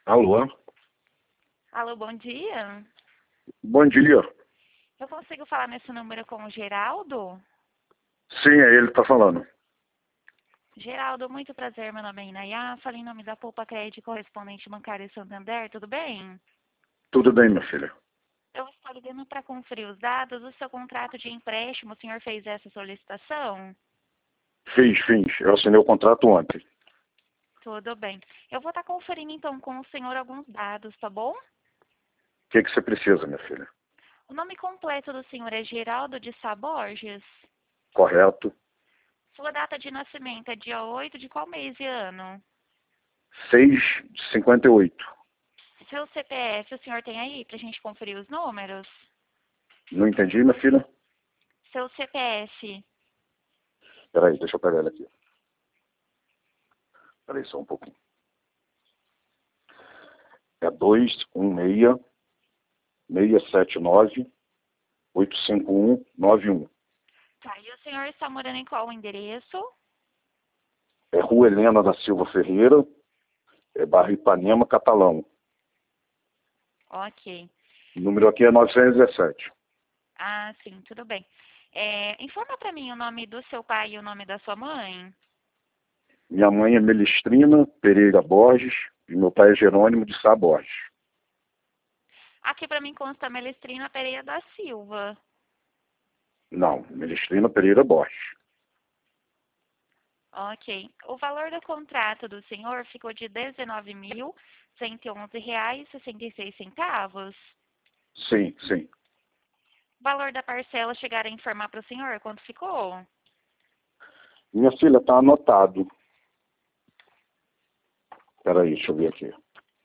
Alô? Alô, bom dia. Bom dia. Eu consigo falar nesse número com o Geraldo? Sim, é ele que tá falando. Geraldo, muito prazer, meu nome é Inayá, falo em nome da Poupa Crédito Correspondente Bancário Santander, tudo bem? Tudo bem, minha filha? Eu estou ligando para conferir os dados do seu contrato de empréstimo, o senhor fez essa solicitação? Fiz. Eu assinei o contrato ontem. Tudo bem. Eu vou estar conferindo então com o senhor alguns dados, tá bom? O que você precisa, minha filha? O nome completo do senhor é Geraldo de Sá Borges. Correto. Sua data de nascimento é dia 8 de qual mês e ano? 6,58. Seu CPF, o senhor tem aí para a gente conferir os números? Não entendi, minha filha? Seu CPF. Peraí, deixa eu pegar ele aqui. Peraí só um pouquinho. É 21679-85191. Tá, e o senhor está morando em qual endereço? É Rua Helena da Silva Ferreira, é bairro Ipanema, Catalão. Ok. O número aqui é 917. Ah, sim, tudo bem. Informa para mim o nome do seu pai e o nome da sua mãe. Minha mãe é Melistrina Pereira Borges e meu pai é Jerônimo de Sá Borges. Aqui para mim consta Melestrina Pereira da Silva. Não, Melistrina Pereira Borges. Ok. O valor do contrato do senhor ficou de R$ 19.111,66. Sim. O valor da parcela chegaram a informar para o senhor quanto ficou? Minha filha, tá anotado. Peraí, deixa eu ver aqui.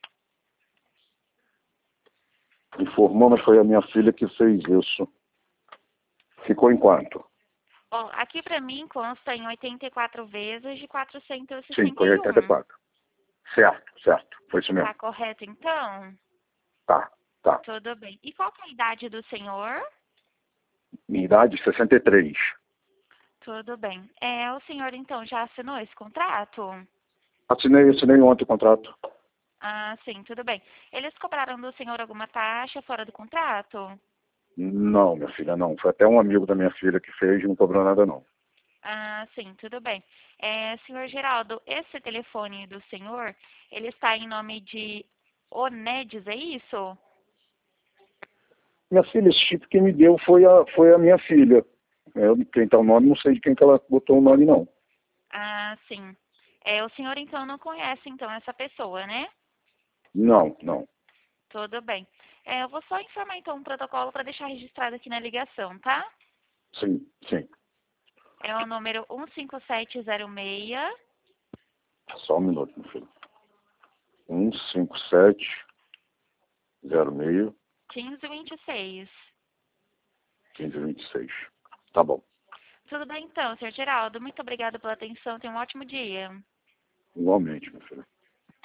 Informou, mas foi a minha filha que fez isso. Ficou em quanto? Bom, aqui para mim consta em 84 vezes de Sim, foi 461. 84. Certo. Foi isso mesmo. Tá correto, então? Tá. Tudo bem. E qual que é a idade do senhor? Minha idade, 63. Tudo bem. O senhor, então, já assinou esse contrato? Assinei ontem o contrato. Ah, sim, tudo bem. Eles cobraram do senhor alguma taxa fora do contrato? Não, minha filha, não. Foi até um amigo da minha filha que fez e não cobrou nada, não. Ah, sim, tudo bem. Senhor Geraldo, esse telefone do senhor, ele está em nome de Onedes, é isso? Minha filha, esse chip que me deu foi a minha filha. Quem tá o nome, não sei de quem que ela botou o nome, não. Ah, sim. O senhor, então, não conhece, então, essa pessoa, né? Não. Tudo bem. Eu vou só informar, então, um protocolo para deixar registrado aqui na ligação, tá? Sim. É o número 15706 Só um minuto, meu filho. 15706 1526. 1526. Tá bom. Tudo bem, então, senhor Geraldo. Muito obrigada pela atenção. Tenha um ótimo dia. Igualmente, meu filho.